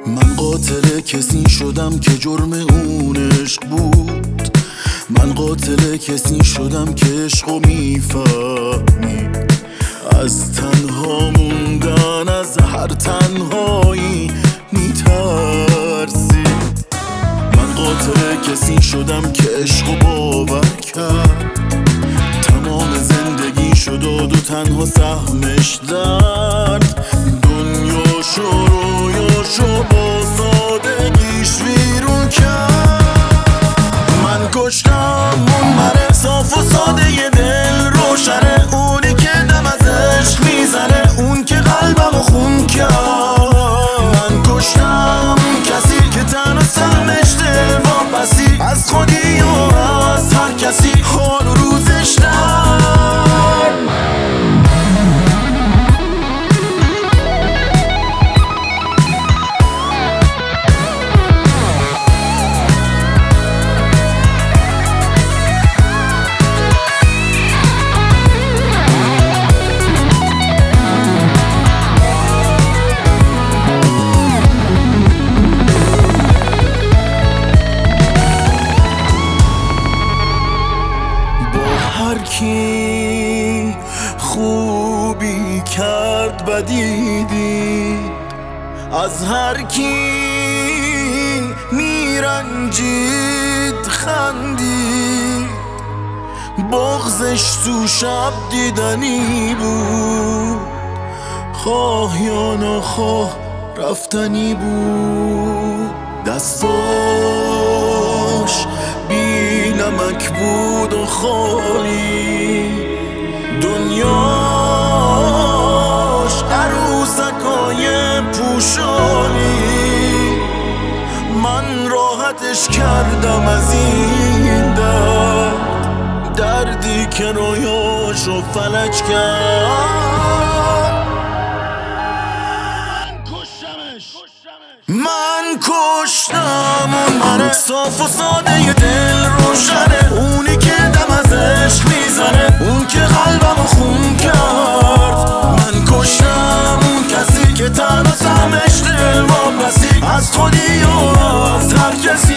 من قاتل کسی شدم که جرم اون عشق بود. من قاتل کسی شدم که عشقو میفهمید. از تنها موندن از هر تنهایی میترسید. من قاتل کسی شدم که عشقو باور کرد. تمام زندگی شد و تنها سهمش درد. دنیاشو رویاشو با سادگیش ویرون کرد. من کشتم اون من صاف و ساده ی دل روشنه، اونی که دم از عشق میزنه، اون که قلبمو خون کرد. من کشتم کسی که تنها سهمش دل واپسی از خودی و از هر کسی حال و روزش در. هر کی خوبی کرد بدی دید، از هر کی میرنجید خندید. بغضش تو شب دیدنی بود، خواه یا نخواه رفتنی بود. دستاش بی نمک بود و خالی، دنیاش عروسکای پوشالی. من راحتش کردم از این درد، دردی که رویاشو فلج کرد. من کشتم اون من صاف و ساده ی دل روشنه، اونی که دم از عشق میزنه، اون که قلبمو خون کرد. من کشتم اون کسی که تنها سهمش دل واپسی از خودی و از هر کسی